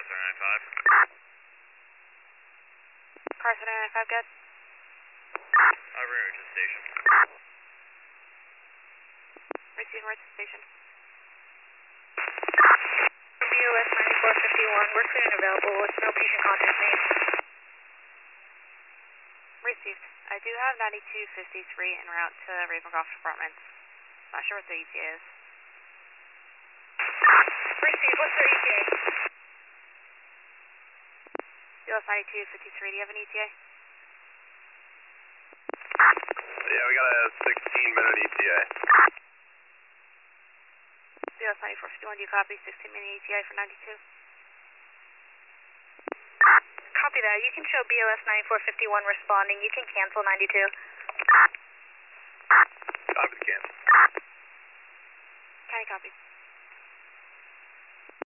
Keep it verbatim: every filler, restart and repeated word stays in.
seven nine five. Car seven nine five, good. I'll bring you to the station. Receiving right to the station. B O S ninety-four fifty-one, we're clear and available with no patient contact made. Received. I do have ninety-two fifty-three en route to Ravencroft Apartments. Not sure what their E T A is. Received, what's their E T A? B O S ninety-two fifty-three, do you have an E T A? Yeah, we got a sixteen minute E T A. B O S ninety-four fifty-one, do you copy? sixteen minute E T A for ninety-two? Copy that. You can show B O S ninety-four fifty-one responding. You can cancel ninety-two. Copy the cancel. County copy.